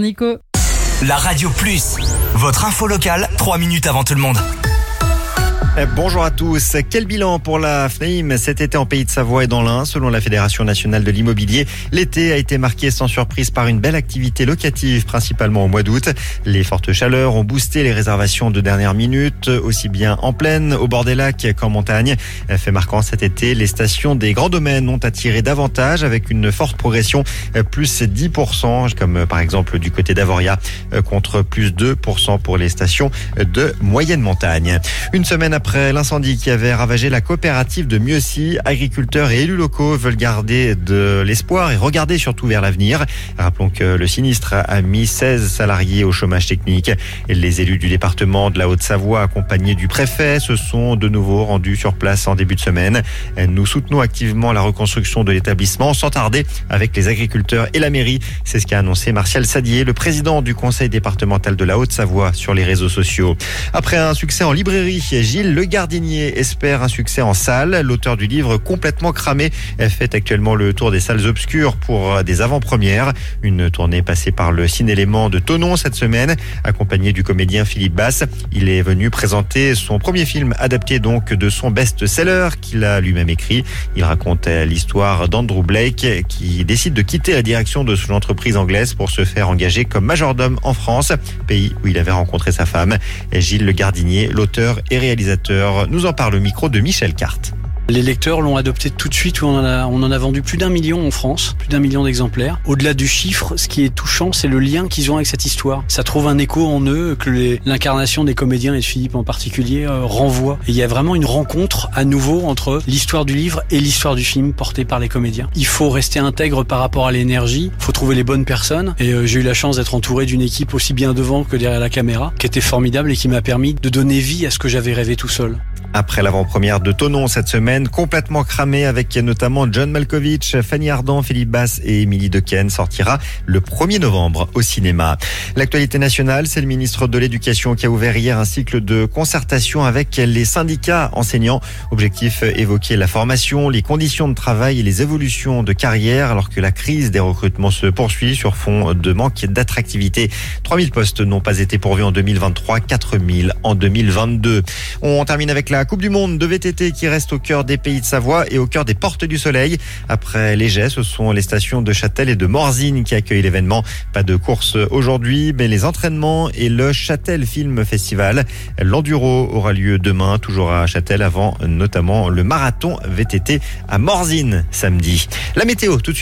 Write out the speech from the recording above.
Nico. La Radio Plus, votre info locale, 3 minutes avant tout le monde. Bonjour à tous. Quel bilan pour la FNAIM cet été en Pays de Savoie et dans l'Ain? Selon la Fédération nationale de l'immobilier, l'été a été marqué sans surprise par une belle activité locative, principalement au mois d'août. Les fortes chaleurs ont boosté les réservations de dernière minute, aussi bien en plaine, au bord des lacs qu'en montagne. Fait marquant cet été, les stations des grands domaines ont attiré davantage avec une forte progression, plus 10%, comme par exemple du côté d'Avoria, contre plus 2% pour les stations de moyenne montagne. Une semaine après l'incendie qui avait ravagé la coopérative de Mieuxy, agriculteurs et élus locaux veulent garder de l'espoir et regarder surtout vers l'avenir. Rappelons que le sinistre a mis 16 salariés au chômage technique. Et les élus du département de la Haute-Savoie, accompagnés du préfet, se sont de nouveau rendus sur place en début de semaine. Nous soutenons activement la reconstruction de l'établissement sans tarder avec les agriculteurs et la mairie. C'est ce qu'a annoncé Martial Sadier, le président du conseil départemental de la Haute-Savoie, sur les réseaux sociaux. Après un succès en librairie, Gilles Le Gardinier espère un succès en salle. L'auteur du livre Complètement cramé fait actuellement le tour des salles obscures pour des avant-premières. Une tournée passée par le Ciné-Léman de Thonon cette semaine, accompagné du comédien Philippe Basse. Il est venu présenter son premier film adapté donc de son best-seller qu'il a lui-même écrit. Il raconte l'histoire d'Andrew Blake qui décide de quitter la direction de son entreprise anglaise pour se faire engager comme majordome en France, pays où il avait rencontré sa femme. Gilles Le Gardinier, l'auteur et réalisateur, nous en parle au micro de Michel Carte. Les lecteurs l'ont adopté tout de suite. On en a vendu plus d'1 million en France, plus d'1 million d'exemplaires. Au-delà du chiffre, ce qui est touchant, c'est le lien qu'ils ont avec cette histoire. Ça trouve un écho en eux que l'incarnation des comédiens et de Philippe en particulier renvoie. Et il y a vraiment une rencontre à nouveau entre l'histoire du livre et l'histoire du film portée par les comédiens. Il faut rester intègre par rapport à l'énergie, il faut trouver les bonnes personnes. Et j'ai eu la chance d'être entouré d'une équipe aussi bien devant que derrière la caméra, qui était formidable et qui m'a permis de donner vie à ce que j'avais rêvé tout seul. Après l'avant-première de Thonon cette semaine, Complètement cramé avec notamment John Malkovich, Fanny Ardant, Philippe Basse et Émilie Dequesne sortira le 1er novembre au cinéma. L'actualité nationale, c'est le ministre de l'Éducation qui a ouvert hier un cycle de concertation avec les syndicats enseignants. Objectif, évoquer la formation, les conditions de travail et les évolutions de carrière alors que la crise des recrutements se poursuit sur fond de manque d'attractivité. 3000 postes n'ont pas été pourvus en 2023, 4000 en 2022. On termine avec la Coupe du Monde de VTT qui reste au cœur des Pays de Savoie et au cœur des Portes du Soleil. Après les Jets, ce sont les stations de Châtel et de Morzine qui accueillent l'événement. Pas de course aujourd'hui, mais les entraînements et le Châtel Film Festival. L'enduro aura lieu demain, toujours à Châtel, avant notamment le marathon VTT à Morzine samedi. La météo tout de suite.